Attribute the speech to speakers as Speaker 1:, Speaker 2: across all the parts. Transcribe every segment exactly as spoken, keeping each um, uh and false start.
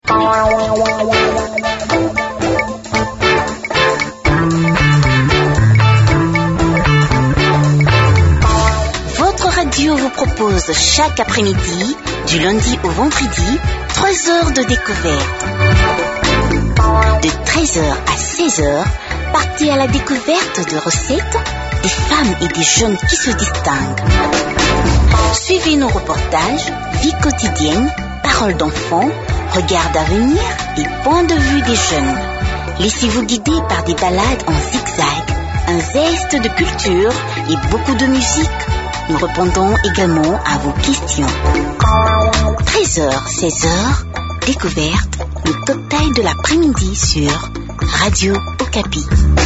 Speaker 1: Votre radio vous propose chaque après-midi, du lundi au vendredi, trois heures de découverte. De treize heures à seize heures, partez à la découverte de recettes, des femmes et des jeunes qui se distinguent. Suivez nos reportages, vie quotidienne, paroles d'enfants, regards d'avenir et point de vue des jeunes. Laissez-vous guider par des balades en zigzag, un zeste de culture et beaucoup de musique. Nous répondons également à vos questions. treize heures, seize heures, découverte, le cocktail de l'après-midi sur Radio Okapi.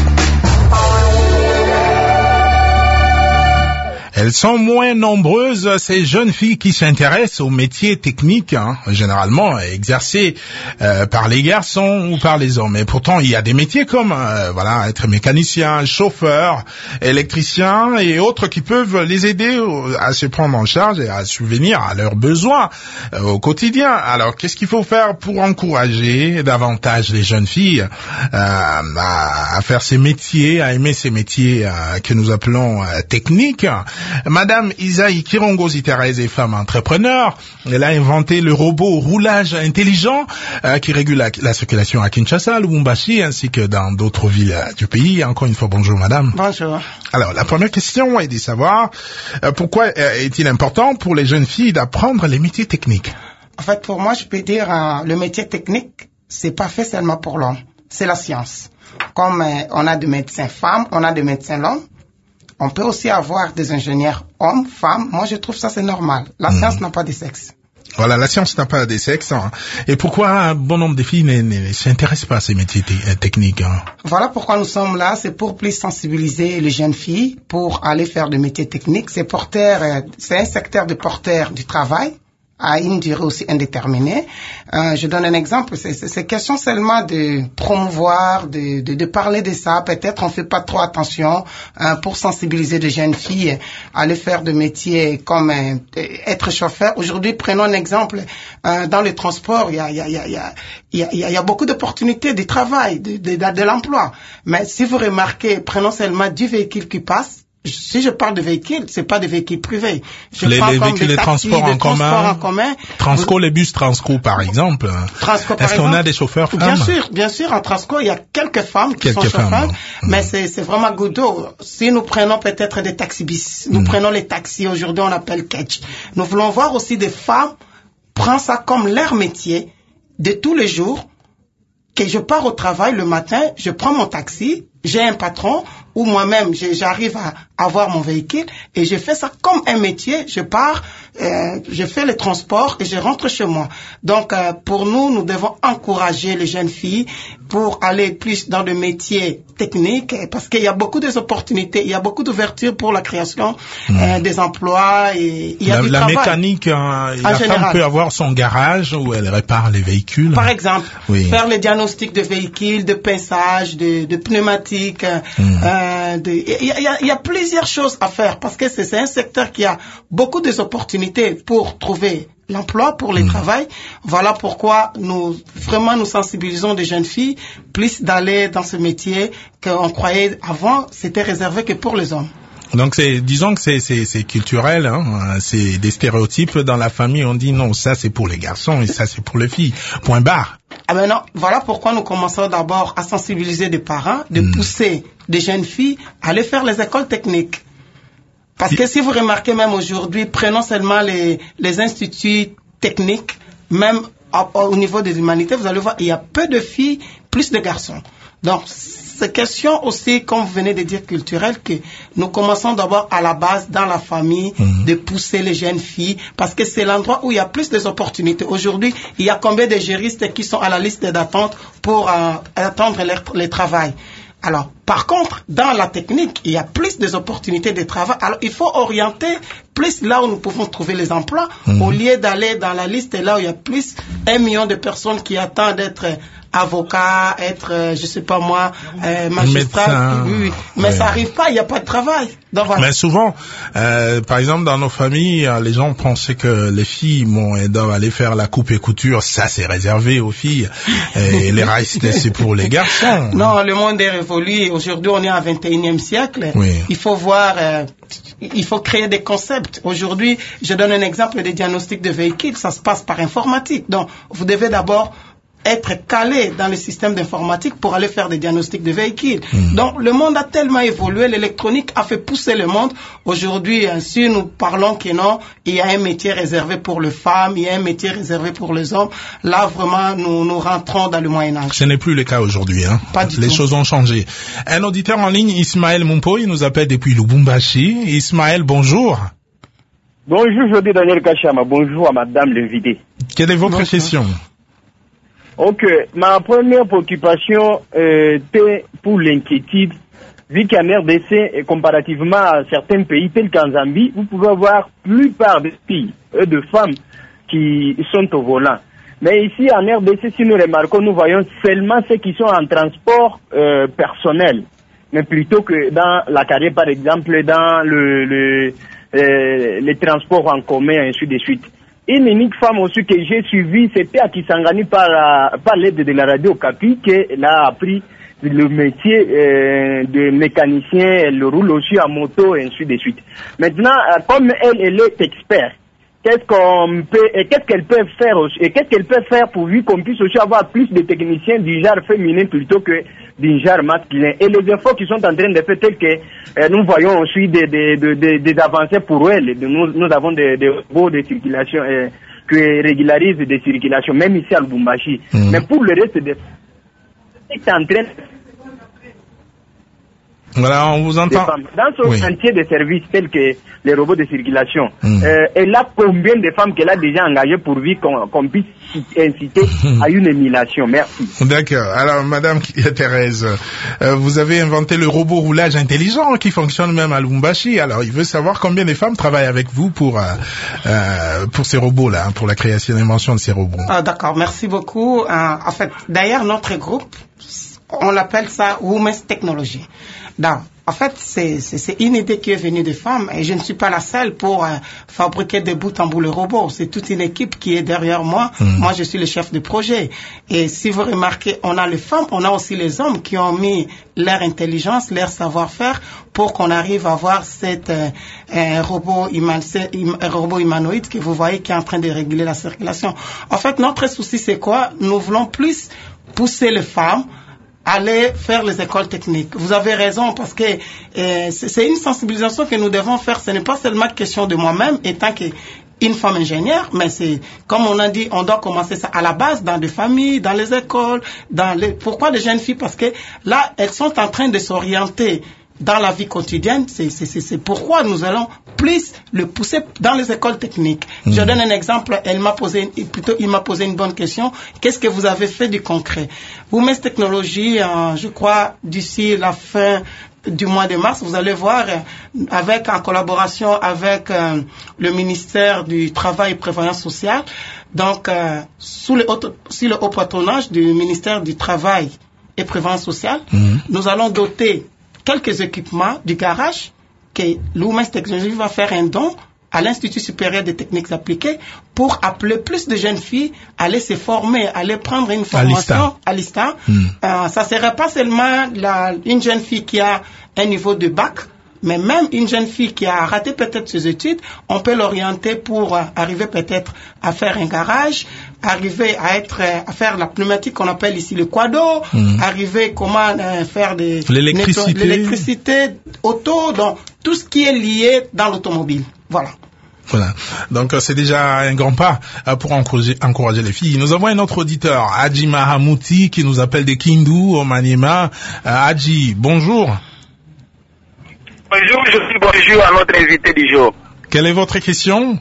Speaker 2: Elles sont moins nombreuses, ces jeunes filles qui s'intéressent aux métiers techniques, hein, généralement exercés euh, par les garçons ou par les hommes. Et pourtant, il y a des métiers comme euh, voilà, être mécanicien, chauffeur, électricien et autres qui peuvent les aider à se prendre en charge et à subvenir à leurs besoins euh, au quotidien. Alors, qu'est-ce qu'il faut faire pour encourager davantage les jeunes filles euh, à, à faire ces métiers, à aimer ces métiers euh, que nous appelons euh, techniques? Madame Isaïe Kirongozi Thérèse est femme entrepreneur. Elle a inventé le robot roulage intelligent euh, qui régule la, la circulation à Kinshasa, Lubumbashi ainsi que dans d'autres villes euh, du pays. Encore une fois, bonjour madame.
Speaker 3: Bonjour.
Speaker 2: Alors, la première question est de savoir euh, pourquoi euh, est-il important pour les jeunes filles d'apprendre les métiers techniques?
Speaker 3: En fait, pour moi, je peux dire euh, le métier technique, c'est pas fait seulement pour l'homme, c'est la science. Comme euh, on a des médecins femmes, on a des médecins hommes. On peut aussi avoir des ingénieurs hommes, femmes. Moi, je trouve ça c'est normal. La mmh. science n'a pas de sexe.
Speaker 2: Voilà, la science n'a pas de sexe. Hein. Et pourquoi un bon nombre de filles ne, ne, ne s'intéressent pas à ces métiers t- techniques hein?
Speaker 3: Voilà pourquoi nous sommes là. C'est pour plus sensibiliser les jeunes filles pour aller faire des métiers techniques. C'est porteur, euh, c'est un secteur de porteur du travail à une durée aussi indéterminée. Euh, je donne un exemple, c'est, c'est, c'est question seulement de promouvoir, de, de, de parler de ça. Peut-être on fait pas trop attention euh, pour sensibiliser les jeunes filles à aller faire des métiers comme euh, être chauffeur. Aujourd'hui, prenons un exemple, euh, dans le transport, il y a, il y a, il y a, il y a, il y a, il y a beaucoup d'opportunités de travail, de, de, de, de l'emploi. Mais si vous remarquez, prenons seulement dix véhicules qui passent. Si je parle de véhicules, c'est pas des véhicules privés. Je
Speaker 2: les, les véhicules de transport en commun,
Speaker 3: en commun.
Speaker 2: Transco, les bus Transco par exemple.
Speaker 3: Transco, par
Speaker 2: Est-ce
Speaker 3: exemple,
Speaker 2: qu'on a des chauffeurs femmes?
Speaker 3: Bien sûr, bien sûr, en Transco, il y a quelques femmes qui
Speaker 2: quelques
Speaker 3: sont chauffeurs,
Speaker 2: femmes,
Speaker 3: mais
Speaker 2: mmh.
Speaker 3: c'est, c'est vraiment goudo. Si nous prenons peut-être des taxis, nous mmh. prenons les taxis, aujourd'hui on appelle catch. Nous voulons voir aussi des femmes prendre ça comme leur métier de tous les jours, que je pars au travail le matin, je prends mon taxi, j'ai un patron, ou moi-même, j'arrive à avoir mon véhicule, et je fais ça comme un métier, je pars, euh, je fais le transport, et je rentre chez moi. Donc, euh, pour nous, nous devons encourager les jeunes filles pour aller plus dans le métier technique, parce qu'il y a beaucoup d'opportunités, il y a beaucoup d'ouverture pour la création mmh. euh, des emplois, et il y a
Speaker 2: la,
Speaker 3: du
Speaker 2: la
Speaker 3: travail.
Speaker 2: mécanique, hein, la
Speaker 3: général.
Speaker 2: femme peut avoir son garage où elle répare les véhicules.
Speaker 3: Par exemple,
Speaker 2: oui.
Speaker 3: faire les diagnostics de véhicules, de pinçage, de, de pneumatiques, mmh. euh, de, il y a, il y a, il y a plusieurs choses à faire, parce que c'est, c'est un secteur qui a beaucoup d'opportunités pour trouver l'emploi, pour les mmh. travail. Voilà pourquoi nous, vraiment, nous sensibilisons des jeunes filles plus d'aller dans ce métier qu'on croyait avant, c'était réservé que pour les hommes.
Speaker 2: Donc c'est, disons que c'est, c'est, c'est culturel, hein. C'est des stéréotypes dans la famille. On dit non, ça c'est pour les garçons et ça c'est pour les filles. Point barre.
Speaker 3: Ah ben non, voilà pourquoi nous commençons d'abord à sensibiliser des parents, de mmh. pousser des jeunes filles à aller faire les écoles techniques. Parce que si vous remarquez même aujourd'hui, prenons seulement les, les instituts techniques, même au, au niveau des humanités, vous allez voir, il y a peu de filles, plus de garçons. Donc, c'est question aussi, comme vous venez de dire, culturelle, que nous commençons d'abord à la base, dans la famille, mmh. de pousser les jeunes filles, parce que c'est l'endroit où il y a plus d'opportunités. Aujourd'hui, il y a combien de juristes qui sont à la liste d'attente pour euh, attendre les, les travail? Alors, Par contre, dans la technique, il y a plus d'opportunités de travail. Alors, il faut orienter plus là où nous pouvons trouver les emplois, mmh. au lieu d'aller dans la liste là où il y a plus un million de personnes qui attendent d'être avocat, être, je sais pas moi, euh, magistrat.
Speaker 2: Médecin,
Speaker 3: oui, oui. Mais ouais. ça arrive pas, il n'y a pas de travail. Donc, voilà.
Speaker 2: Mais souvent, euh, par exemple, dans nos familles, les gens pensaient que les filles, bon, elles doivent aller faire la coupe et couture. Ça, c'est réservé aux filles. Et les restes, c'est pour les garçons.
Speaker 3: Non, le monde est révolu. Aujourd'hui, on est au vingt et unième siècle.
Speaker 2: Oui.
Speaker 3: Il faut voir, euh, il faut créer des concepts. Aujourd'hui, je donne un exemple des diagnostics de véhicules. Ça se passe par informatique. Donc, vous devez d'abord être calé dans le système d'informatique pour aller faire des diagnostics de véhicules. Mmh. Donc, le monde a tellement évolué, l'électronique a fait pousser le monde. Aujourd'hui, si nous parlons que non, il y a un métier réservé pour les femmes, il y a un métier réservé pour les hommes. Là, vraiment, nous, nous rentrons dans le Moyen-Âge.
Speaker 2: Ce n'est plus le cas aujourd'hui, hein.
Speaker 3: Pas du
Speaker 2: Les
Speaker 3: tout.
Speaker 2: choses ont changé. Un auditeur en ligne, Ismaël Mumpo, il nous appelle depuis Lubumbashi. Ismaël, bonjour.
Speaker 4: Bonjour, je dis Daniel Kachama. Bonjour à madame l'invitée.
Speaker 2: Quelle est votre
Speaker 3: Bonjour.
Speaker 2: question?
Speaker 4: Ok, ma première préoccupation euh, était pour l'inquiétude, vu qu'en R D C, et comparativement à certains pays tels qu'en Zambie, vous pouvez avoir plupart des filles et de femmes qui sont au volant. Mais ici, en R D C, si nous remarquons, nous voyons seulement ceux qui sont en transport euh, personnel, mais plutôt que dans la carrière, par exemple, dans le, le euh, les transports en commun, et ainsi de suite. Une unique femme aussi que j'ai suivie, c'était à Kisangani par, euh, par l'aide de la radio Okapi, qu'elle a appris le métier euh, de mécanicien, elle roule aussi en moto, et ainsi de suite. Maintenant, euh, comme elle, elle est experte, qu'est-ce qu'on peut, et qu'est-ce qu'elle peut faire aussi, et qu'est-ce qu'elle peut faire pour qu'on puisse aussi avoir plus de techniciens du genre féminin plutôt que du genre masculin. Et les efforts qui sont en train de faire tels que euh, nous voyons aussi des, des, des, des, des avancées pour elle. Nous, nous avons des, des robots de circulation euh, qui régularisent des circulations, même ici à Lubumbashi. Mmh. Mais pour le reste des c'est en train
Speaker 2: Voilà, on vous entend.
Speaker 4: Dans son
Speaker 2: oui.
Speaker 4: chantier de services tels que les robots de circulation,
Speaker 2: mmh.
Speaker 4: euh, elle a combien de femmes qu'elle a déjà engagées pour qu'on, qu'on puisse inciter à une émulation? Merci.
Speaker 2: D'accord. Alors, Madame Thérèse, euh, vous avez inventé le robot roulage intelligent qui fonctionne même à Lubumbashi. Alors, il veut savoir combien de femmes travaillent avec vous pour euh, euh, pour ces robots-là, hein, pour la création et l'invention de ces robots.
Speaker 3: Ah, d'accord, merci beaucoup. Euh, en fait, d'ailleurs, notre groupe, on l'appelle ça Women's Technology. Donc, en fait, c'est, c'est, c'est une idée qui est venue des femmes et je ne suis pas la seule pour euh, fabriquer de bout en bout le robot. C'est toute une équipe qui est derrière moi. Mmh. Moi, je suis le chef de projet. Et si vous remarquez, on a les femmes, on a aussi les hommes qui ont mis leur intelligence, leur savoir-faire pour qu'on arrive à avoir cette euh, un robot, human, un robot humanoïde que vous voyez qui est en train de réguler la circulation. En fait, notre souci, c'est quoi? Nous voulons plus pousser les femmes aller faire les écoles techniques. Vous avez raison parce que euh, c'est une sensibilisation que nous devons faire. Ce n'est pas seulement question de moi-même étant qu'une femme ingénieure, mais c'est, comme on a dit, on doit commencer ça à la base dans des familles, dans les écoles, dans les... Pourquoi les jeunes filles? Parce que là, elles sont en train de s'orienter dans la vie quotidienne. C'est, c'est, c'est, c'est pourquoi nous allons plus le pousser dans les écoles techniques. Mmh. Je donne un exemple. Elle m'a posé, plutôt, il m'a posé une bonne question. Qu'est-ce que vous avez fait du concret? Women's Technology, euh, je crois, d'ici la fin du mois de mars, vous allez voir, euh, avec, en collaboration avec euh, le ministère du Travail et Prévoyance sociale, donc, euh, sous le haut, sous le haut patronage du ministère du Travail et Prévoyance sociale, mmh. nous allons doter quelques équipements du garage que l'Women's Technology va faire un don à l'Institut supérieur des techniques appliquées pour appeler plus de jeunes filles à aller se former, à aller prendre une formation à l'I S T A. Mm. Euh, ça serait pas seulement la, une jeune fille qui a un niveau de bac, mais même une jeune fille qui a raté peut-être ses études, on peut l'orienter pour euh, arriver peut-être à faire un garage, arriver à être euh, à faire la pneumatique qu'on appelle ici le quado, mmh. arriver comment euh, faire des
Speaker 2: l'électricité,
Speaker 3: netto- l'électricité auto, donc tout ce qui est lié dans l'automobile. Voilà.
Speaker 2: Voilà. Donc c'est déjà un grand pas pour encourager, encourager les filles. Nous avons un autre auditeur, Hadji Mahamouti, qui nous appelle de Kindu au Maniema. Euh, Hadji, bonjour.
Speaker 5: Bonjour, je suis bonjour à notre invité du jour.
Speaker 2: Quelle est votre question?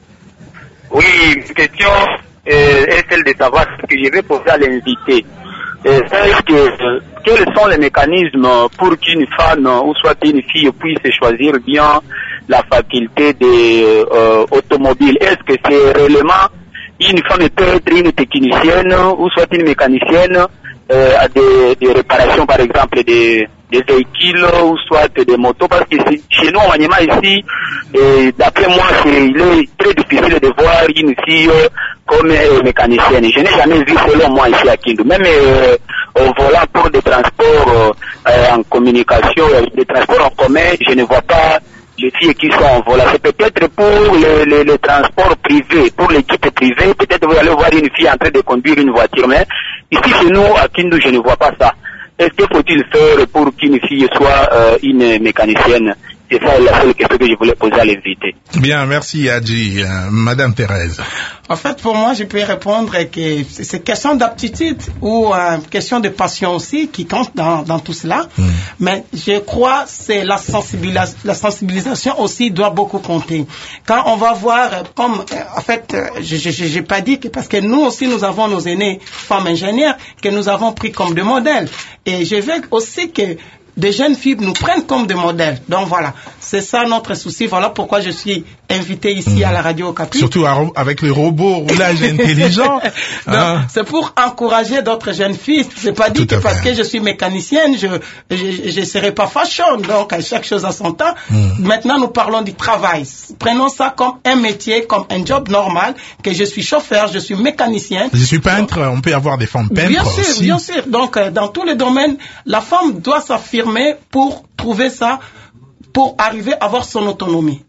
Speaker 5: Oui, une question euh, est celle de savoir ce que je vais poser à l'invité. est-ce que, quels sont les mécanismes pour qu'une femme ou soit une fille puisse choisir bien la faculté de euh, automobile? Est-ce que c'est réellement une femme peut être une technicienne ou soit une mécanicienne euh, à des, des réparations, par exemple, des, des véhicules ou soit des motos? Parce que chez nous, en Maniema, ici, et d'après moi, c'est, il est très difficile de voir une fille comme euh, mécanicienne. Je n'ai jamais vu, selon moi, ici à Kindu. Même euh, au volant pour des transports euh, en communication, des transports en commun, je ne vois pas les filles qui sont en volant. C'est peut-être pour le, le, le transport privé, pour l'équipe privée. Peut-être vous allez voir une fille en train de conduire une voiture, mais ici chez nous, à Kindu, je ne vois pas ça. Est-ce qu'il faut-il faire pour qu'une fille soit euh, une mécanicienne? C'est ça la seule question que je voulais poser à l'invité.
Speaker 2: Bien, merci Adji. Euh, Madame Thérèse.
Speaker 3: En fait, pour moi, je peux répondre que c'est question d'aptitude ou euh, question de passion aussi qui compte dans, dans tout cela. Mm. Mais je crois que c'est la, sensibilis- la sensibilisation aussi doit beaucoup compter. Quand on va voir, comme euh, en fait, euh, je n'ai pas dit que parce que nous aussi, nous avons nos aînés femmes ingénieures que nous avons pris comme de modèles. Et je veux aussi que des jeunes filles nous prennent comme des modèles. Donc voilà, c'est ça notre souci. Voilà pourquoi je suis invité ici mmh. à la radio Okapi.
Speaker 2: Surtout avec les robots roulage intelligent.
Speaker 3: Hein. C'est pour encourager d'autres jeunes filles. C'est pas dit que parce fait. que je suis mécanicienne, je je, je serai pas fashion. Donc chaque chose à son temps. Mmh. Maintenant, nous parlons du travail. Prenons ça comme un métier, comme un job normal. Que je suis chauffeur, je suis mécanicienne.
Speaker 2: Je suis peintre. Donc, on peut avoir des femmes peintres
Speaker 3: bien sûr,
Speaker 2: aussi.
Speaker 3: Bien sûr. Donc dans tous les domaines, la femme doit s'affirmer pour trouver ça, pour arriver à avoir son autonomie.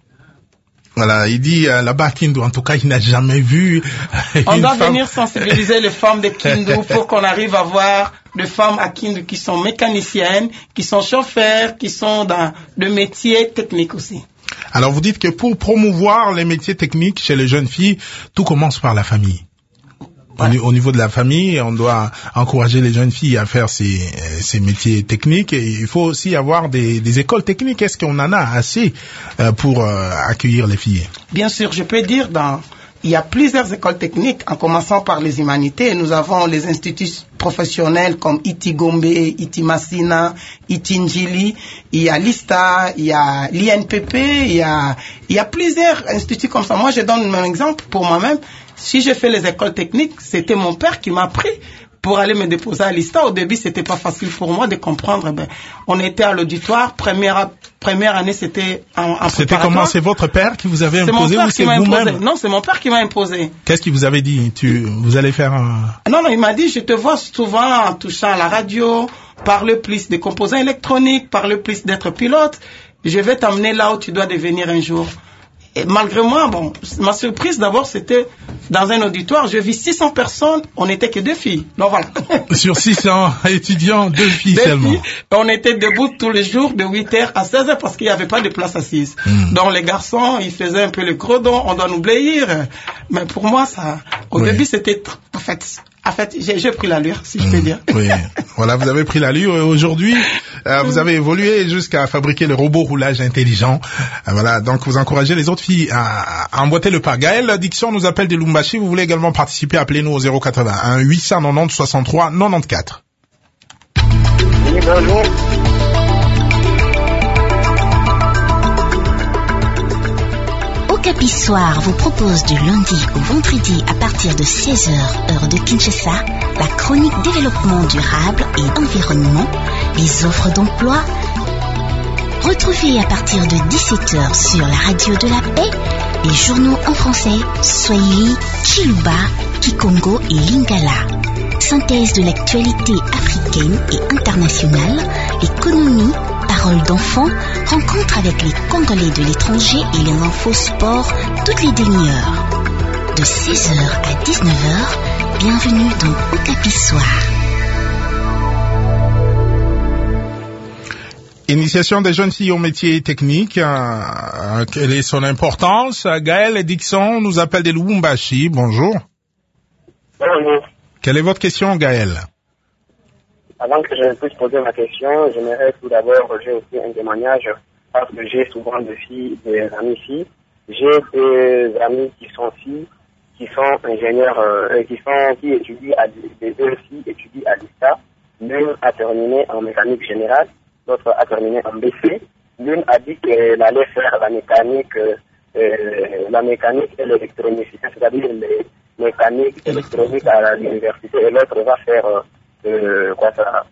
Speaker 2: Voilà, il dit euh, là-bas à Kindu, en tout cas, il n'a jamais vu.
Speaker 3: On doit
Speaker 2: femme...
Speaker 3: venir sensibiliser les femmes de Kindu pour qu'on arrive à voir des femmes à Kindu qui sont mécaniciennes, qui sont chauffeurs, qui sont dans le métier technique aussi.
Speaker 2: Alors vous dites que pour promouvoir les métiers techniques chez les jeunes filles, tout commence par la famille. Ouais. Au niveau de la famille, on doit encourager les jeunes filles à faire ces, ces métiers techniques. Et il faut aussi avoir des, des écoles techniques. Est-ce qu'on en a assez pour accueillir les filles?
Speaker 3: Bien sûr, je peux dire dans... Il y a plusieurs écoles techniques, en commençant par les humanités. Nous avons les instituts professionnels comme I T Gombe, I T Massina, I T Njili, il y a l'I S T A, il y a l'I N P P, il y a, il y a plusieurs instituts comme ça. Moi, je donne un exemple pour moi-même. Si je fais les écoles techniques, c'était mon père qui m'a pris pour aller me déposer à l'I S T A. Au début, c'était pas facile pour moi de comprendre. Ben, on était à l'auditoire. Première, première année, c'était en, en
Speaker 2: C'était comment? C'est votre père qui vous avait imposé ou c'est vous-même?
Speaker 3: Non, c'est mon père qui m'a imposé.
Speaker 2: Qu'est-ce qu'il vous avait dit? Tu, vous allez faire un...
Speaker 3: Non, non, il m'a dit, je te vois souvent en touchant à la radio, parle plus des composants électroniques, parle plus d'être pilote. Je vais t'amener là où tu dois devenir un jour. Et malgré moi, bon, ma surprise d'abord, c'était dans un auditoire, je vis six cents personnes, on n'était que deux filles. Donc voilà.
Speaker 2: Sur six cents étudiants, deux filles deux seulement. Filles,
Speaker 3: on était debout tous les jours de huit heures à seize heures parce qu'il n'y avait pas de place assise. Mm. Donc les garçons, ils faisaient un peu le gredon, on doit nous bléir. Mais pour moi, ça, au oui. début, c'était, en fait, En fait, j'ai, j'ai pris l'allure, si je peux dire.
Speaker 2: Oui, voilà, vous avez pris l'allure. Aujourd'hui, euh, vous avez évolué jusqu'à fabriquer le robot roulage intelligent. Euh, voilà, donc vous encouragez les autres filles à, à emboîter le pas. Gaël Dixon nous appelle des Lumbashi. Vous voulez également participer? Appelez-nous au zéro quatre-vingt-un huit cent quatre-vingt-dix soixante-trois quatre-vingt-quatorze.
Speaker 5: Oui, bonjour.
Speaker 1: Okapi Soir vous propose du lundi au vendredi à partir de seize heures, heure de Kinshasa, la chronique développement durable et environnement, les offres d'emploi. Retrouvez à partir de dix-sept heures sur la radio de la paix, les journaux en français, Swahili, Chiluba, Kikongo et Lingala. Synthèse de l'actualité africaine et internationale, économie, paroles d'enfants, rencontre avec les Congolais de l'étranger et les infos sport toutes les demi-heures. De seize heures à dix-neuf heures, bienvenue dans Okapi Soir.
Speaker 2: Initiation des jeunes filles au métier technique, euh, quelle est son importance? Gaël Dixon nous appelle des Lubumbashi, bonjour.
Speaker 5: Bonjour.
Speaker 2: Quelle est votre question, Gaël?
Speaker 5: Avant que je puisse poser ma question, j'aimerais tout d'abord, j'ai aussi un témoignage, parce que j'ai souvent des filles, des amies filles. J'ai des amis qui sont filles,
Speaker 6: qui sont ingénieurs, euh, qui sont qui étudient à des deux filles étudient à l'I S T A. L'une a terminé en mécanique générale, l'autre a terminé en B C. L'une a dit qu'elle allait faire la mécanique, euh, la mécanique et l'électronicité, c'est-à-dire les mécaniques électroniques à l'université, et l'autre va faire euh, quoi ça,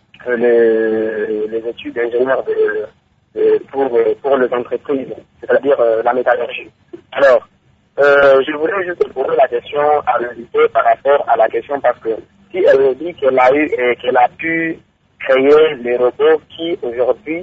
Speaker 6: les, les études d'ingénieur de, de, pour pour les entreprises, c'est-à-dire euh, la métallurgie. Alors, euh, je voulais juste poser la question à l'invité par rapport à la question, parce que si elle me dit qu'elle a eu et qu'elle a pu créer les robots qui aujourd'hui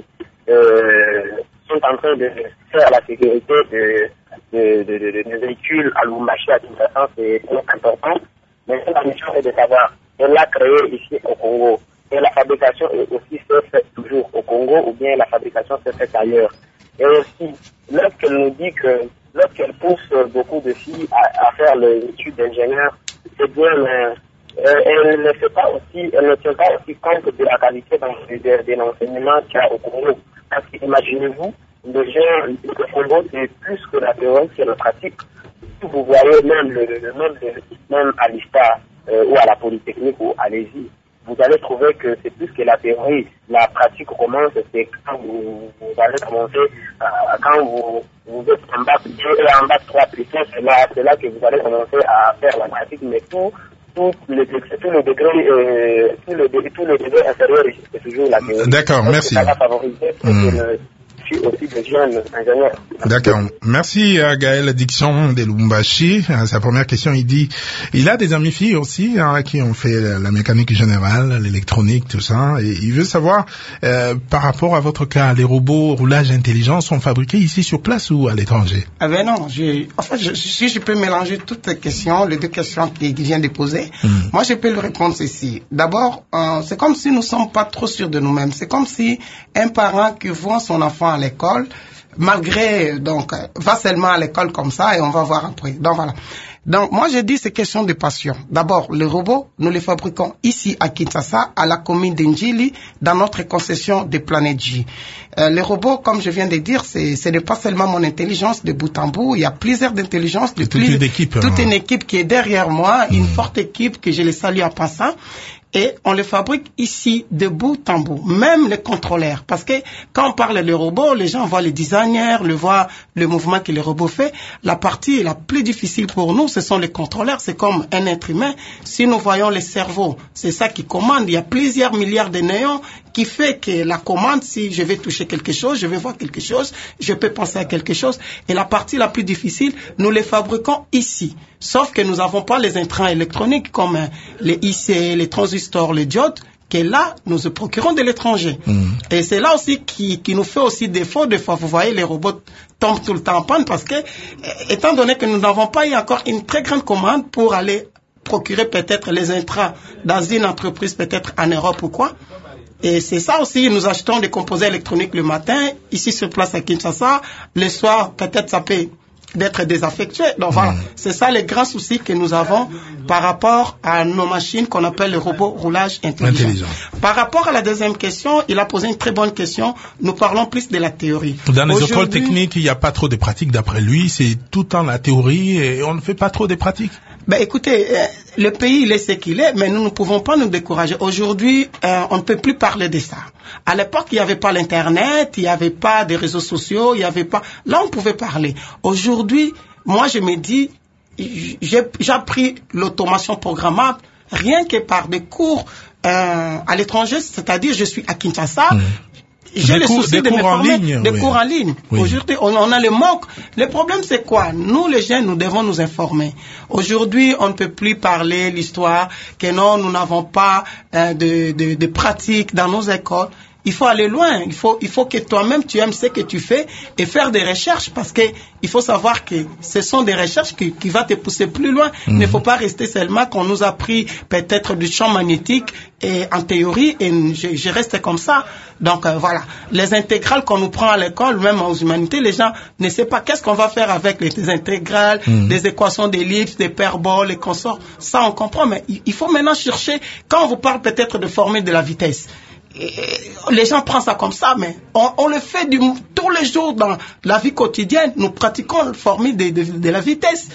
Speaker 6: euh, sont en train de faire la sécurité de, de, de, de, de, de véhicules à Lubumbashi, à Kinshasa, c'est important. Mais la mission est de savoir, elle l'a créé ici au Congo, et la fabrication est aussi faite toujours au Congo, ou bien la fabrication s'est faite ailleurs. Et aussi, lorsqu'elle nous dit que, lorsqu'elle pousse beaucoup de filles à, à faire les études d'ingénieur, c'est bien, mais euh, elle ne fait pas aussi, elle ne tient pas aussi compte de la qualité de, de, de l'enseignement qu'il y a au Congo. Parce qu'imaginez-vous, les gens, le Congo, c'est plus que la théorie, c'est la pratique. Si vous voyez même, le, le, même, le, même à l'I S T A euh, ou à la Polytechnique ou à l'E S I, vous allez trouver que c'est plus que la théorie. La pratique commence, c'est quand vous, vous allez commencer, euh, quand vous, vous êtes en bac deux et en bac trois plus tôt, c'est là, c'est là que vous allez commencer à faire la pratique. Mais tout, tout le, tout le degré, euh, tout le, tout le degré inférieur, c'est toujours la théorie.
Speaker 2: D'accord,
Speaker 6: donc,
Speaker 2: merci.
Speaker 6: Ça va favoriser mmh. le, aussi de jeunes ingénieurs.
Speaker 2: D'accord. Merci à Gaël Dickson de Lubumbashi. Sa première question, il dit, il a des amis filles aussi hein, qui ont fait la mécanique générale, l'électronique, tout ça. Et il veut savoir, euh, par rapport à votre cas, les robots roulage intelligent sont fabriqués ici sur place ou à l'étranger?
Speaker 3: Ah ben non, j'ai, en fait, je, si je peux mélanger toutes les questions, les deux questions qu'il vient de poser, mm. moi je peux le répondre ceci. D'abord, euh, c'est comme si nous sommes pas trop sûrs de nous-mêmes. C'est comme si un parent qui voit son enfant à l'école, malgré, donc, va seulement à l'école comme ça et on va voir après. Donc voilà. Donc moi je dis c'est question de passion. D'abord, les robots, nous les fabriquons ici à Kinshasa, à la commune d'Njili, dans notre concession de Planète J. Euh, les robots, comme je viens de dire, c'est, ce n'est pas seulement mon intelligence de bout en bout. Il y a plusieurs intelligences, de
Speaker 2: toute, une équipe,
Speaker 3: toute
Speaker 2: hein.
Speaker 3: une équipe qui est derrière moi, mmh. une forte équipe que je les salue en passant. Et on les fabrique ici de bout en bout, même les contrôleurs. Parce que quand on parle de robots, les gens voient les designers, le voient le mouvement que le robot fait. La partie la plus difficile pour nous, ce sont les contrôleurs. C'est comme un être humain. Si nous voyons les cerveaux, c'est ça qui commande. Il y a plusieurs milliards de néons qui fait que la commande, si je vais toucher quelque chose, je vais voir quelque chose, je peux penser à quelque chose. Et la partie la plus difficile, nous les fabriquons ici. Sauf que nous n'avons pas les intrants électroniques comme les I C, les transistors, les diodes, que là, nous se procurons de l'étranger. Mmh. Et c'est là aussi qui, qui nous fait aussi défaut. Des fois, vous voyez, les robots tombent tout le temps en panne parce que, étant donné que nous n'avons pas eu encore une très grande commande pour aller procurer peut-être les intrants dans une entreprise, peut-être en Europe ou quoi. Et c'est ça aussi, nous achetons des composés électroniques le matin, ici sur place à Kinshasa. Le soir, peut-être ça peut d'être désaffectué. Donc voilà, mmh. c'est ça les grands soucis que nous avons par rapport à nos machines qu'on appelle le robot roulage intelligent. intelligent. Par rapport à la deuxième question, il a posé une très bonne question. Nous parlons plus de la théorie.
Speaker 2: Dans les écoles techniques, il n'y a pas trop de pratiques d'après lui. C'est tout le temps la théorie et on ne fait pas trop de pratiques.
Speaker 3: Ben écoutez, euh, le pays il est ce qu'il est, mais nous ne pouvons pas nous décourager. Aujourd'hui, euh, on ne peut plus parler de ça. À l'époque, il n'y avait pas l'internet, il n'y avait pas de réseaux sociaux, il n'y avait pas. Là, on pouvait parler. Aujourd'hui, moi, je me dis, j'ai, j'ai appris l'automation programmable rien que par des cours euh, à l'étranger, c'est-à-dire je suis à Kinshasa. Mmh. J'ai les soucis de me former, des oui. cours en ligne. Oui. Aujourd'hui, on, on a le manque. Le problème, c'est quoi? Nous, les jeunes, nous devons nous informer. Aujourd'hui, on ne peut plus parler l'histoire que non, nous n'avons pas euh, de, de, de pratique dans nos écoles. Il faut aller loin. Il faut, il faut que toi-même tu aimes ce que tu fais et faire des recherches parce que il faut savoir que ce sont des recherches qui, qui vont te pousser plus loin. Mm-hmm. Il ne faut pas rester seulement qu'on nous a pris peut-être du champ magnétique et en théorie et je, je reste comme ça. Donc euh, voilà, les intégrales qu'on nous prend à l'école, même aux humanités, les gens ne savent pas qu'est-ce qu'on va faire avec les intégrales, mm-hmm. des équations d'ellipse, des paraboles, les consorts. Ça on comprend, mais il, il faut maintenant chercher. Quand on vous parle peut-être de formule de la vitesse. Et les gens prennent ça comme ça, mais on, on le fait du, tous les jours dans la vie quotidienne. Nous pratiquons la formule de, de, de la vitesse.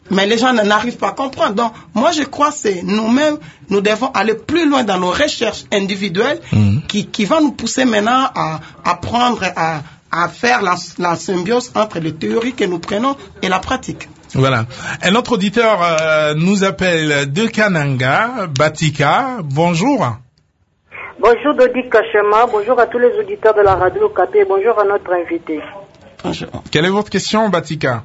Speaker 3: Mais les gens n'arrivent pas à comprendre. Donc, moi, je crois que c'est nous-mêmes, nous devons aller plus loin dans nos recherches individuelles mmh. qui, qui vont nous pousser maintenant à apprendre à, à faire la, la symbiose entre les théories que nous prenons et la pratique.
Speaker 2: Voilà. Un autre auditeur euh, nous appelle de Kananga, Batika. Bonjour.
Speaker 7: Bonjour Dodi Kachema, bonjour à tous les auditeurs de la radio Okapi, bonjour à notre invité.
Speaker 3: Bonjour.
Speaker 2: Quelle est votre question, Batika?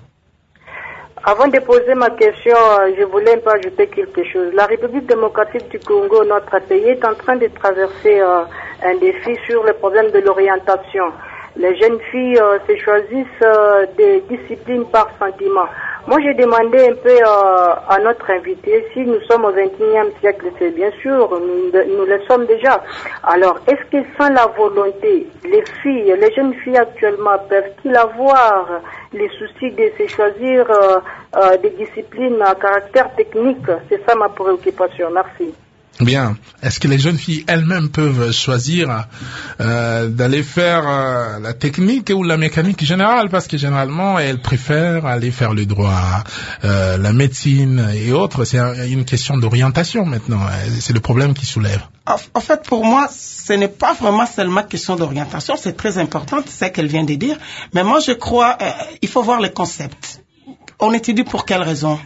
Speaker 7: Avant de poser ma question, je voulais un peu ajouter quelque chose. La République démocratique du Congo, notre pays, est en train de traverser euh, un défi sur le problème de l'orientation. Les jeunes filles euh, se choisissent euh, des disciplines par sentiment. Moi, j'ai demandé un peu euh, à notre invité si nous sommes au vingt et unième siècle, c'est bien sûr, nous, nous le sommes déjà. Alors, est-ce que sans la volonté, les filles, les jeunes filles actuellement peuvent-ils avoir les soucis de se choisir euh, euh, des disciplines à caractère technique? C'est ça ma préoccupation. Merci.
Speaker 2: Bien. Est-ce que les jeunes filles elles-mêmes peuvent choisir euh, d'aller faire euh, la technique ou la mécanique générale? Parce que généralement, elles préfèrent aller faire le droit, euh, la médecine et autres. C'est une question d'orientation maintenant. C'est le problème qui soulève.
Speaker 3: En fait, pour moi, ce n'est pas vraiment seulement question d'orientation. C'est très important, c'est ce qu'elle vient de dire. Mais moi, je crois euh, il faut voir les concepts. On étudie pour quelles raisons?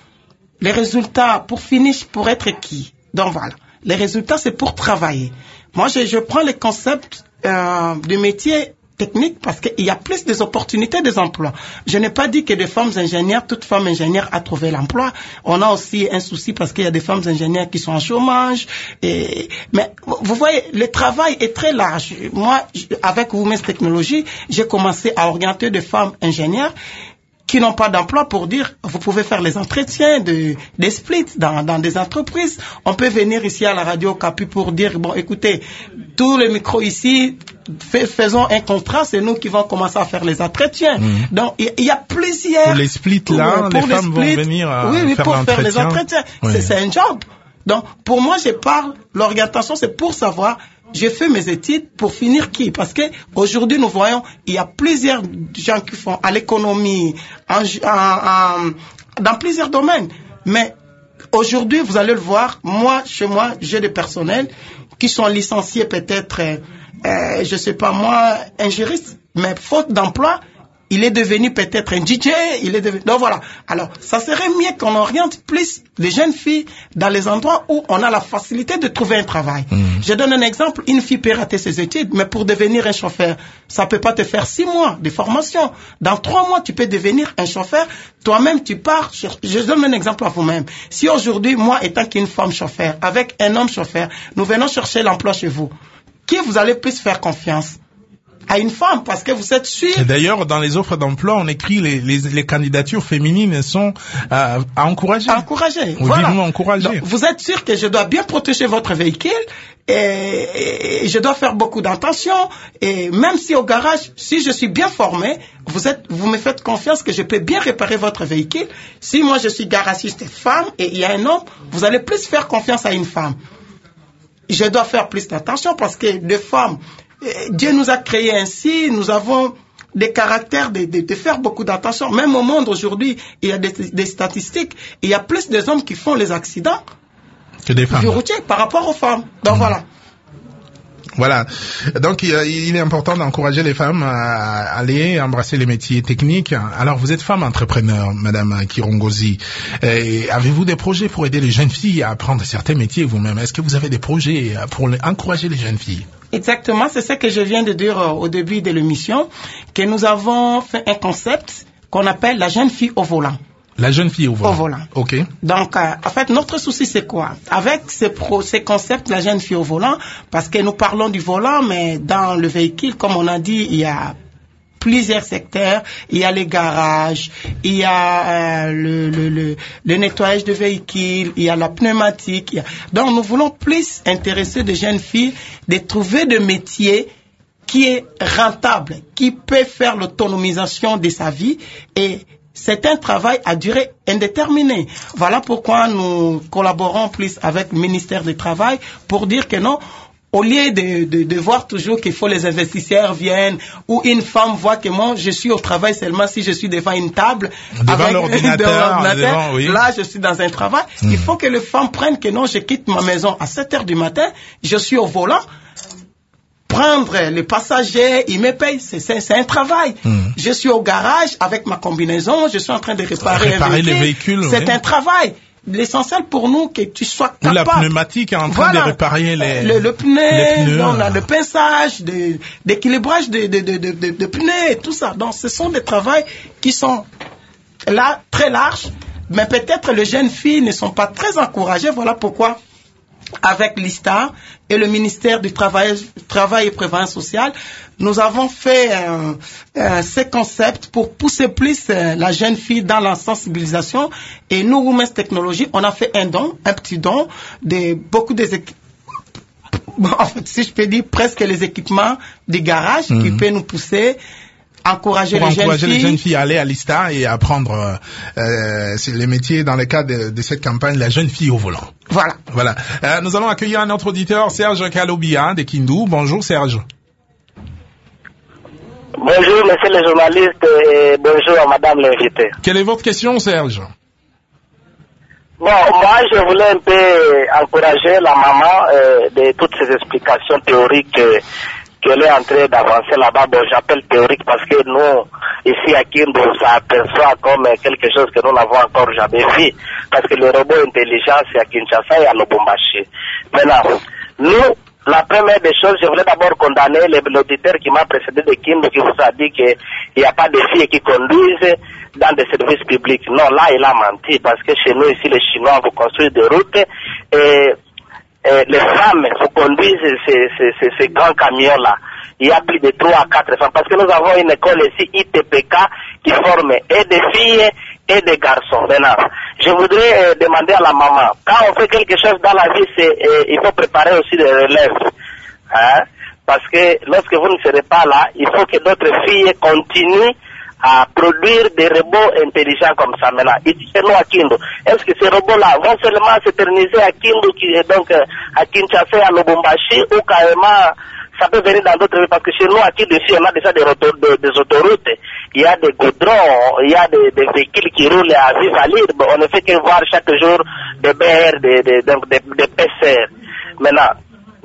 Speaker 3: Les résultats, pour finir, pour être qui? Donc voilà, les résultats, c'est pour travailler. Moi, je, je prends les concepts euh, du métier technique parce qu'il y a plus des opportunités des emplois. Je n'ai pas dit que des femmes ingénieures, toute femme ingénieure a trouvé l'emploi. On a aussi un souci parce qu'il y a des femmes ingénieures qui sont en chômage. Et, mais vous voyez, le travail est très large. Moi, avec Women's Technology, j'ai commencé à orienter des femmes ingénieures qui n'ont pas d'emploi pour dire, vous pouvez faire les entretiens de, des splits dans, dans des entreprises. On peut venir ici à la radio Okapi pour dire, bon, écoutez, tous les micros ici, fais, faisons un contrat, c'est nous qui vont commencer à faire les entretiens. Mmh. Donc, il y, y a plusieurs...
Speaker 2: Pour les splits, là,
Speaker 3: pour
Speaker 2: les, les femmes splits, vont venir à
Speaker 3: oui, oui,
Speaker 2: faire
Speaker 3: pour
Speaker 2: l'entretien.
Speaker 3: faire les entretiens. Oui. C'est un job. Donc, pour moi, je parle, l'orientation, c'est pour savoir... J'ai fait mes études pour finir qui? Parce que aujourd'hui nous voyons, il y a plusieurs gens qui font à l'économie, en, en, en, dans plusieurs domaines. Mais aujourd'hui, vous allez le voir, moi, chez moi, j'ai des personnels qui sont licenciés peut-être, euh, je sais pas moi, un juriste, mais faute d'emploi, il est devenu peut-être un D J, il est devenu... Donc voilà. Alors, ça serait mieux qu'on oriente plus les jeunes filles dans les endroits où on a la facilité de trouver un travail. Mmh. Je donne un exemple. Une fille peut rater ses études, mais pour devenir un chauffeur, ça peut pas te faire six mois de formation. Dans trois mois, tu peux devenir un chauffeur. Toi-même, tu pars... Je donne un exemple à vous-même. Si aujourd'hui, moi, étant qu'une femme chauffeur, avec un homme chauffeur, nous venons chercher l'emploi chez vous, qui vous allez plus faire confiance? À une femme, parce que vous êtes sûr.
Speaker 2: Et d'ailleurs, dans les offres d'emploi, on écrit les, les, les candidatures féminines sont euh, à encourager.
Speaker 3: À encourager.
Speaker 2: Ou
Speaker 3: voilà.
Speaker 2: vivement encourager.
Speaker 3: Donc, vous êtes sûr que je dois bien protéger votre véhicule et, et je dois faire beaucoup d'attention. Et même si au garage, si je suis bien formé, vous êtes, vous me faites confiance que je peux bien réparer votre véhicule. Si moi je suis garagiste femme et il y a un homme, vous allez plus faire confiance à une femme. Je dois faire plus d'attention parce que des femmes, Dieu nous a créés ainsi, nous avons des caractères de, de, de faire beaucoup d'attention. Même au monde aujourd'hui, il y a des, des statistiques, il y a plus de hommes qui font les accidents
Speaker 2: que des femmes
Speaker 3: routiers par rapport aux femmes. Donc mmh. voilà.
Speaker 2: Voilà. Donc, il est important d'encourager les femmes à aller embrasser les métiers techniques. Alors, vous êtes femme entrepreneur, Madame Kirongozi. Et avez-vous des projets pour aider les jeunes filles à apprendre certains métiers vous-même? Est-ce que vous avez des projets pour encourager les jeunes filles?
Speaker 3: Exactement, c'est ce que je viens de dire au début de l'émission, que nous avons fait un concept qu'on appelle la jeune fille au volant.
Speaker 2: La jeune fille au volant.
Speaker 3: Au volant.
Speaker 2: Ok.
Speaker 3: Donc, euh, en fait, notre souci, c'est quoi? Avec ces, pro, ces concepts, la jeune fille au volant, parce que nous parlons du volant, mais dans le véhicule, comme on a dit, il y a plusieurs secteurs. Il y a les garages, il y a euh, le, le, le, le nettoyage de véhicules, il y a la pneumatique. Il y a... Donc, nous voulons plus intéresser des jeunes filles de trouver des métiers qui est rentable, qui peut faire l'autonomisation de sa vie et c'est un travail à durée indéterminée. Voilà pourquoi nous collaborons plus avec le ministère du Travail pour dire que non, Au lieu de, de, de voir toujours qu'il faut les investisseurs viennent, ou une femme voit que moi, je suis au travail seulement si je suis devant une table.
Speaker 2: Devant l'ordinateur. Oui.
Speaker 3: Là, je suis dans un travail. Mmh. Il faut que les femmes prennent que non, je quitte ma maison à sept heures du matin, je suis au volant. Prendre les passagers, ils me payent, c'est, c'est, c'est un travail. Mmh. Je suis au garage avec ma combinaison, je suis en train de réparer,
Speaker 2: réparer
Speaker 3: un véhicule.
Speaker 2: les véhicules.
Speaker 3: C'est
Speaker 2: oui.
Speaker 3: un travail. L'essentiel pour nous, que tu sois capable.
Speaker 2: Ou la pneumatique est en train
Speaker 3: voilà.
Speaker 2: de réparer les,
Speaker 3: le, le pneu,
Speaker 2: les pneus.
Speaker 3: On a le pinçage, de, d'équilibrage de, de, de, de, de, de pneus, tout ça. Donc, ce sont des travaux qui sont là, très larges, mais peut-être les jeunes filles ne sont pas très encouragées. Voilà pourquoi, avec l'I S T A et le ministère du Travail, Travail et Prévoyance sociale, nous avons fait euh, euh, ces concepts pour pousser plus euh, la jeune fille dans la sensibilisation. Et nous, Women's Technology, on a fait un don, un petit don de beaucoup des équipements. En fait, si je peux dire, presque les équipements des garages mmh. qui peuvent nous pousser. Encourager,
Speaker 2: pour
Speaker 3: les,
Speaker 2: encourager
Speaker 3: jeunes
Speaker 2: les jeunes filles à aller à l'I S T A et à apprendre euh, les métiers dans le cadre de, de cette campagne, la jeune fille au volant.
Speaker 3: Voilà.
Speaker 2: Voilà. Euh, nous allons accueillir un autre auditeur, Serge Kalobia de Kindu. Bonjour Serge.
Speaker 6: Bonjour monsieur le journaliste et bonjour à madame l'invitée.
Speaker 2: Quelle est votre question Serge?
Speaker 6: Bon, moi je voulais un peu encourager la maman euh, de toutes ces explications théoriques euh, qu'elle est en train d'avancer là-bas. Bon, j'appelle théorique parce que nous, ici à Kindu, ça aperçoit comme quelque chose que nous n'avons encore jamais vu. Parce que le robot intelligent, c'est à Kinshasa et à Lubumbashi. Maintenant, nous, la première des choses, je voulais d'abord condamner l'auditeur qui m'a précédé de Kindu, qui vous a dit qu'il n'y a pas de filles qui conduisent dans des services publics. Non, là, il a menti, parce que chez nous, ici, les Chinois, vous construisent des routes, et Euh, les femmes vous conduisent ces, ces, ces, ces grands camions-là. Il y a plus de trois à quatre femmes. Parce que nous avons une école ici, I T P K, qui forme et des filles et des garçons. Maintenant, je voudrais euh, demander à la maman, quand on fait quelque chose dans la vie, c'est, euh, il faut préparer aussi des relèves. Hein? Parce que lorsque vous ne serez pas là, il faut que d'autres filles continuent à produire des robots intelligents comme ça. Maintenant, ici chez nous à Kindu, est-ce que ces robots-là vont seulement s'éterniser à Kindu, qui est donc à Kinshasa, à Lubumbashi, ou carrément ça peut venir dans d'autres villes? Parce que chez nous à Kindu, ici, on a déjà des, roto- de, des autoroutes, il y a des goudrons, il y a des, des véhicules qui roulent à vive allure. Bon, on ne fait que voir chaque jour des B R, des, des, donc des, des P C R. Maintenant,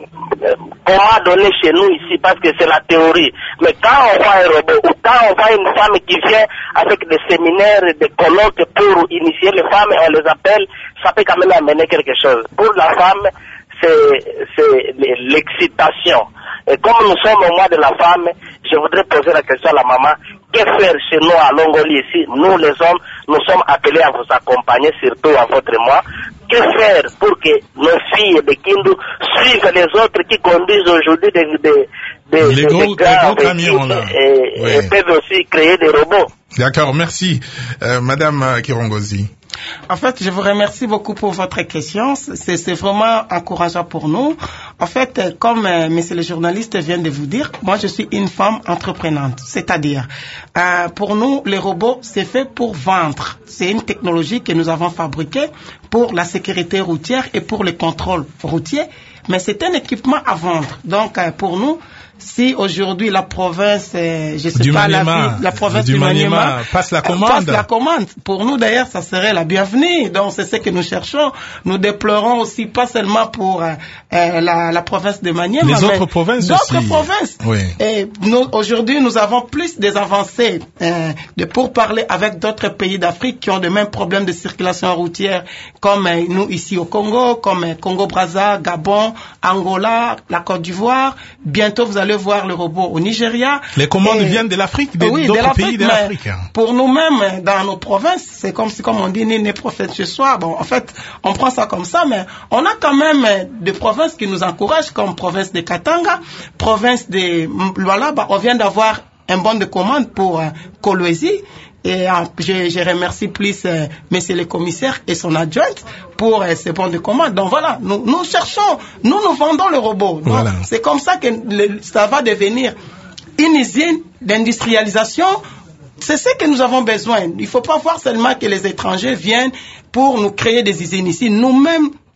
Speaker 6: comment donner chez nous ici, parce que c'est la théorie. Mais quand on voit un robot, ou quand on voit une femme qui vient avec des séminaires, des colloques pour initier les femmes, on les appelle, ça peut quand même amener quelque chose. Pour la femme, c'est, c'est l'excitation. Et comme nous sommes au mois de la femme, je voudrais poser la question à la maman, que faire chez nous à Longoli ici? Nous les hommes, nous sommes appelés à vous accompagner, surtout à votre mois. Que faire pour que nos filles de Kindu suivent les autres qui conduisent aujourd'hui des, des, des,
Speaker 2: les
Speaker 6: des,
Speaker 2: gros,
Speaker 6: des grands
Speaker 2: des gros camions, là.
Speaker 6: Et,
Speaker 2: oui.
Speaker 6: et peuvent aussi créer des robots.
Speaker 2: D'accord, merci. Euh, Madame Kirongozi.
Speaker 3: En fait, je vous remercie beaucoup pour votre question. C'est, c'est vraiment encourageant pour nous. En fait, comme euh, monsieur le journaliste vient de vous dire, moi je suis une femme entreprenante. C'est-à-dire, euh, pour nous, les robots, c'est fait pour vendre. C'est une technologie que nous avons fabriquée pour la sécurité routière et pour le contrôle routier. Mais c'est un équipement à vendre. Donc, euh, pour nous, si aujourd'hui la province, euh, je sais
Speaker 2: du
Speaker 3: pas,
Speaker 2: Maniema,
Speaker 3: la, ville, la province
Speaker 2: du,
Speaker 3: du Maniema,
Speaker 2: Maniema passe la commande,
Speaker 3: passe la commande. Pour nous d'ailleurs, ça serait la bienvenue. Donc c'est ce que nous cherchons. Nous déplorons aussi pas seulement pour euh, euh, la, la province de Maniema,
Speaker 2: les
Speaker 3: mais
Speaker 2: autres provinces
Speaker 3: d'autres
Speaker 2: aussi.
Speaker 3: provinces.
Speaker 2: Oui.
Speaker 3: Et nous aujourd'hui, nous avons plus des avancées euh, de pour parler avec d'autres pays d'Afrique qui ont de mêmes problèmes de circulation routière, comme euh, nous ici au Congo, comme euh, Congo-Brazza, Gabon, Angola, la Côte d'Ivoire. Bientôt, vous allez voir le robot au Nigeria.
Speaker 2: Les commandes
Speaker 3: et,
Speaker 2: viennent de l'Afrique, de,
Speaker 3: oui,
Speaker 2: d'autres
Speaker 3: de
Speaker 2: pays de l'Afrique.
Speaker 3: Pour nous-mêmes, dans nos provinces, c'est comme si, comme on dit, né, né prophète chez soi. Bon, en fait, on prend ça comme ça, mais on a quand même des provinces qui nous encouragent, comme province de Katanga, province de Lualaba. On vient d'avoir un bon de commande pour euh, Kolwezi. Et euh, je, je remercie plus euh, monsieur le commissaire et son adjointe pour euh, ces bons de commande. Donc voilà, nous, nous cherchons, nous nous vendons le robot. Donc, voilà. C'est comme ça que le, ça va devenir une usine d'industrialisation. C'est ce que nous avons besoin. Il ne faut pas voir seulement que les étrangers viennent pour nous créer des usines ici. Nous-mêmes,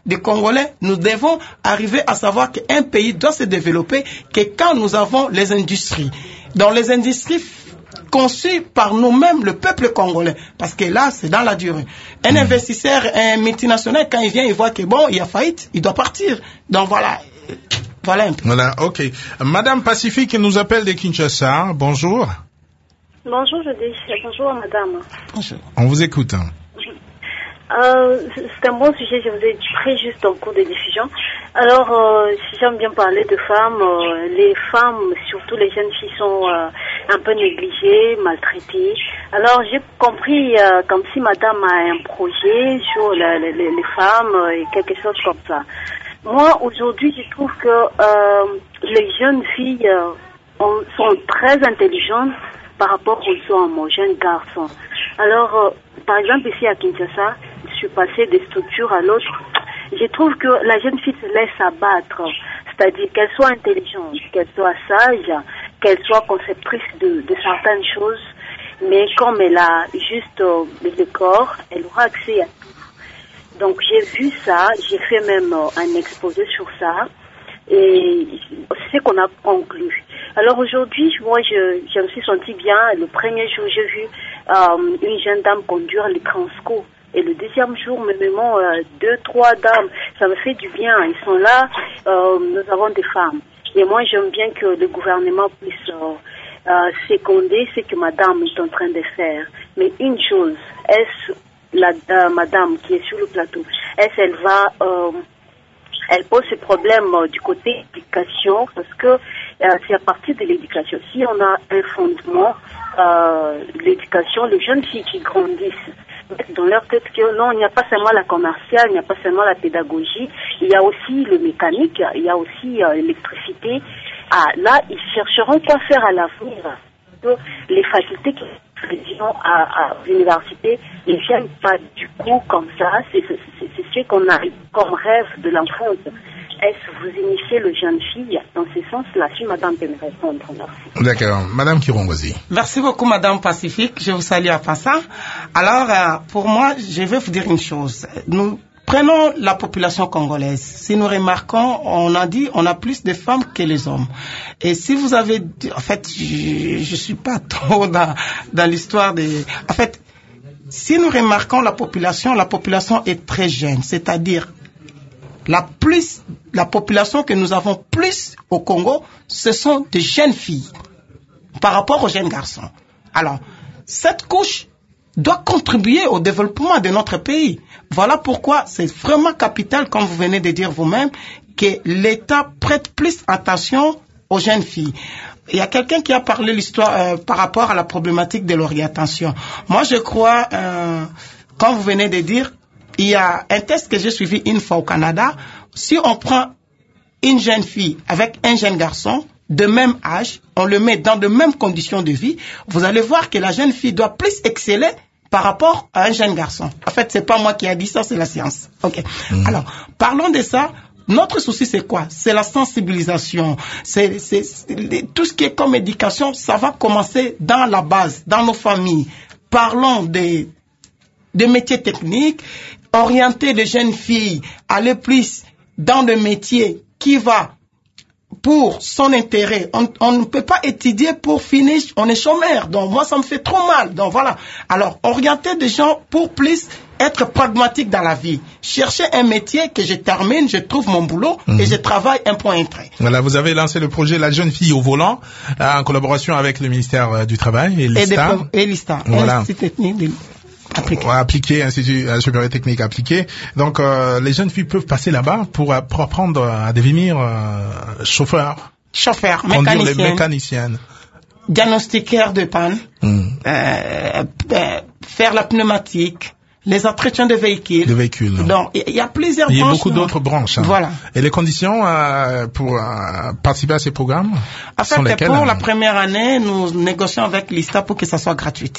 Speaker 3: des Congolais, nous devons arriver à savoir qu'un pays doit se développer que quand nous avons les industries. Dans les industries conçues par nous-mêmes, le peuple congolais. Parce que là, c'est dans la durée. Un mmh. investisseur, un multinational, quand il vient, il voit que bon, il y a faillite, il doit partir. Donc voilà. Voilà un peu.
Speaker 2: Voilà, ok. Madame Pacifique nous appelle de Kinshasa. Bonjour.
Speaker 8: Bonjour, je dis bonjour, madame.
Speaker 3: Bonjour.
Speaker 2: On vous écoute. Hein.
Speaker 8: Euh, c'est un bon sujet, je vous ai pris juste en cours de diffusion. Alors, euh, si j'aime bien parler de femmes, euh, les femmes, surtout les jeunes filles, sont euh, un peu négligées, maltraitées. Alors, j'ai compris euh, comme si madame a un projet sur la, la, les, les femmes euh, et quelque chose comme ça. Moi, aujourd'hui, je trouve que euh, les jeunes filles euh, ont, sont très intelligentes par rapport aux hommes, aux jeunes garçons. Alors, euh, par exemple, ici à Kinshasa, je suis passée de structure à l'autre. Je trouve que la jeune fille se laisse abattre, c'est-à-dire qu'elle soit intelligente, qu'elle soit sage, qu'elle soit conceptrice de, de certaines choses, mais comme elle a juste euh, le corps, elle aura accès à tout. Donc j'ai vu ça, j'ai fait même euh, un exposé sur ça, et c'est ce qu'on a conclu. Alors aujourd'hui, moi je, je me suis sentie bien. Le premier jour, j'ai vu euh, une jeune dame conduire les Transco. Et le deuxième jour, même euh, deux, trois dames, ça me fait du bien. Ils sont là, euh, nous avons des femmes. Et moi, j'aime bien que le gouvernement puisse euh, euh, seconder ce que madame est en train de faire. Mais une chose, est-ce la euh, madame qui est sur le plateau, est-ce qu'elle va... Euh, elle pose ce problème euh, du côté éducation, parce que euh, c'est à partir de l'éducation. Si on a un fondement, euh, l'éducation, les jeunes filles qui grandissent, dans leur tête que non, il n'y a pas seulement la commerciale, il n'y a pas seulement la pédagogie, il y a aussi le mécanique, il y a aussi euh, l'électricité. Ah, là, ils chercheront quoi faire à l'avenir. Les facultés qui sont à, à l'université ne viennent pas du coup comme ça, c'est, c'est, c'est, c'est ce qu'on a comme rêve de l'enfance. Est-ce que vous initiez le jeune fille dans ce sens-là? Si madame peut me répondre, merci.
Speaker 2: D'accord. Madame Kirongozi.
Speaker 3: Merci beaucoup, madame Pacifique. Je vous salue à passant. Alors, euh, pour moi, je vais vous dire une chose. Nous prenons la population congolaise. Si nous remarquons, on a dit, on a plus de femmes que les hommes. Et si vous avez, en fait, je, je suis pas trop dans, dans l'histoire des, en fait, si nous remarquons la population, la population est très jeune. C'est-à-dire, La plus, la population que nous avons plus au Congo, ce sont des jeunes filles par rapport aux jeunes garçons. Alors, cette couche doit contribuer au développement de notre pays. Voilà pourquoi c'est vraiment capital, comme vous venez de dire vous-même, que l'État prête plus attention aux jeunes filles. Il y a quelqu'un qui a parlé l'histoire euh, par rapport à la problématique de l'orientation. Moi, je crois, euh, comme vous venez de dire, il y a un test que j'ai suivi une fois au Canada. Si on prend une jeune fille avec un jeune garçon de même âge, on le met dans de mêmes conditions de vie, vous allez voir que la jeune fille doit plus exceller par rapport à un jeune garçon. En fait, c'est pas moi qui a dit ça, c'est la science. Ok. Mmh. Alors, parlons de ça. Notre souci, c'est quoi? C'est la sensibilisation. C'est, c'est, c'est tout ce qui est comme éducation, ça va commencer dans la base, dans nos familles. Parlons des des métiers techniques, orienter les jeunes filles, aller plus dans le métier qui va pour son intérêt. On, on ne peut pas étudier pour finir, on est chômeur. Donc moi, ça me fait trop mal. Donc voilà. Alors, orienter des gens pour plus être pragmatique dans la vie. Chercher un métier que je termine, je trouve mon boulot mmh. et je travaille un point un trait.
Speaker 2: Voilà, vous avez lancé le projet La Jeune Fille au Volant en collaboration avec le ministère du Travail et l'ISTA.
Speaker 3: Et l'ISTA,
Speaker 2: voilà.
Speaker 3: Institut technique de... Appliqué.
Speaker 2: Ouais, appliqué, Institut supérieur technique appliqué. Donc, euh, les jeunes filles peuvent passer là-bas pour, pour apprendre à devenir euh, chauffeur.
Speaker 3: Chauffeur,
Speaker 2: mécanicienne.
Speaker 3: mécanicienne.
Speaker 2: Les mécaniciennes.
Speaker 3: Diagnostiqueur de panne. Mm. Euh, euh, faire la pneumatique. Les entretiens de véhicules.
Speaker 2: De véhicules.
Speaker 3: Donc, il y a plusieurs branches.
Speaker 2: Il y a beaucoup d'autres branches. Hein.
Speaker 3: Voilà.
Speaker 2: Et les conditions euh, pour euh, participer à ces programmes
Speaker 3: En fait,
Speaker 2: sont lesquelles,
Speaker 3: pour
Speaker 2: hein?
Speaker 3: la première année, nous négocions avec l'ISTA pour que ça soit gratuit.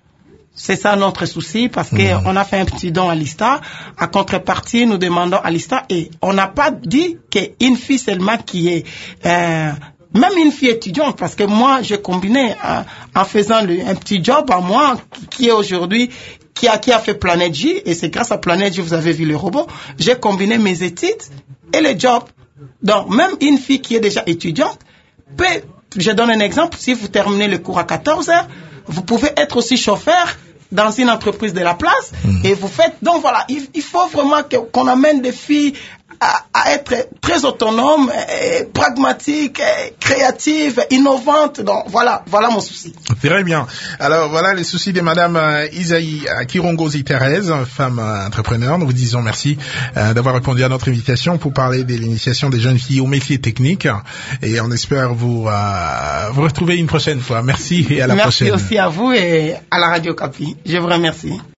Speaker 3: C'est ça notre souci, parce que mmh. on a fait un petit don à l'ISTA. À contrepartie, nous demandons à l'ISTA, et on n'a pas dit qu'une fille seulement qui est euh, même une fille étudiante, parce que moi, je combinais euh, en faisant le, un petit job à moi, qui est aujourd'hui, qui a, qui a fait Planète J, et c'est grâce à Planète J, vous avez vu le robot, j'ai combiné mes études et le job. Donc, même une fille qui est déjà étudiante peut, je donne un exemple, si vous terminez le cours à quatorze heures, vous pouvez être aussi chauffeur dans une entreprise de la place, mmh. et vous faites, donc voilà, il, il faut vraiment que, qu'on amène des filles à, à être très autonomes, et pragmatiques, et créatives, innovantes. Donc voilà, voilà mon souci.
Speaker 2: Très bien. Alors voilà les soucis de Madame euh, Isaïe Kirongozi Thérèse, femme euh, entrepreneur. Nous vous disons merci euh, d'avoir répondu à notre invitation pour parler de l'initiation des jeunes filles aux métiers techniques. Et on espère vous euh, vous retrouver une prochaine fois. Merci et à la
Speaker 3: merci
Speaker 2: prochaine.
Speaker 3: Merci aussi à vous et à la Radio Capi. Je vous remercie.